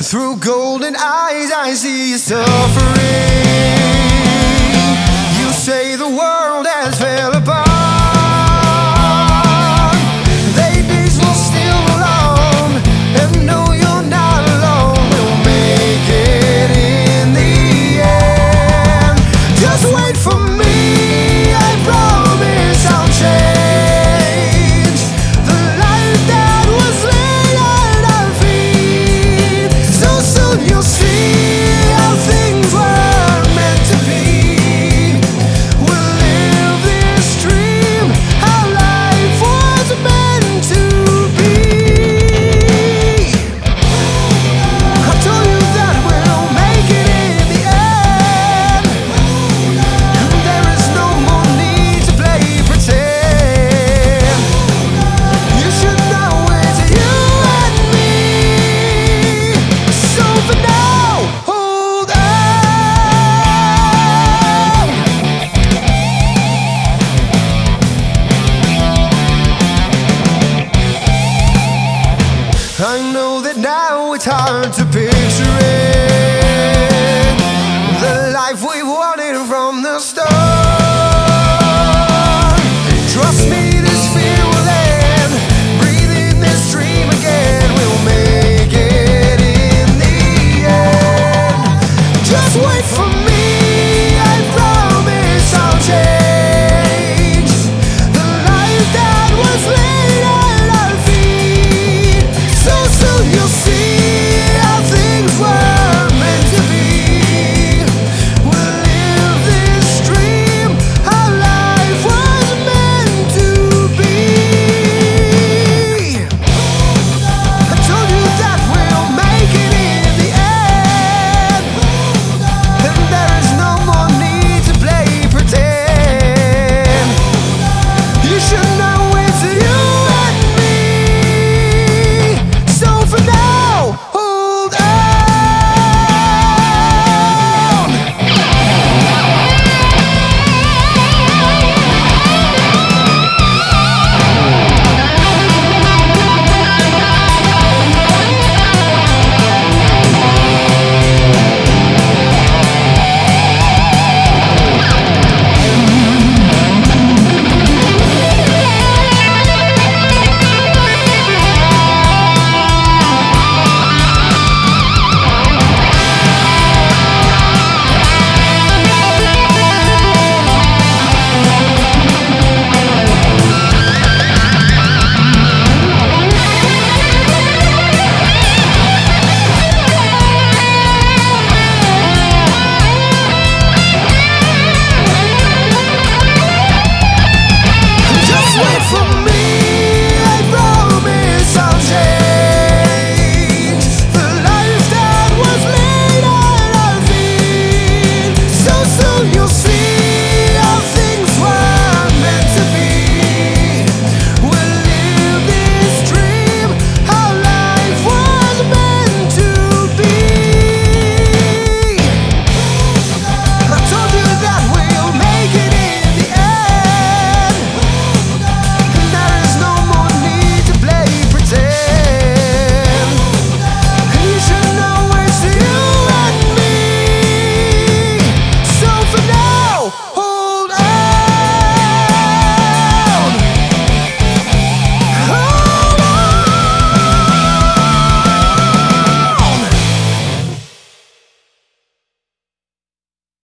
Through golden eyes I see you suffering. You say the world has fell apart. They days will still go long, and no, you're not alone. We'll make it in the end. Just wait for me, I promise I'll change the life that was laid at our feet. So soon you'll see how things were meant to be. We'll live this dream, how life was meant to be. I told you that we'll make it in the end. There is no more need to play pretend. You should know it's you and me. So for now, hold on. I know that now it's hard to pick.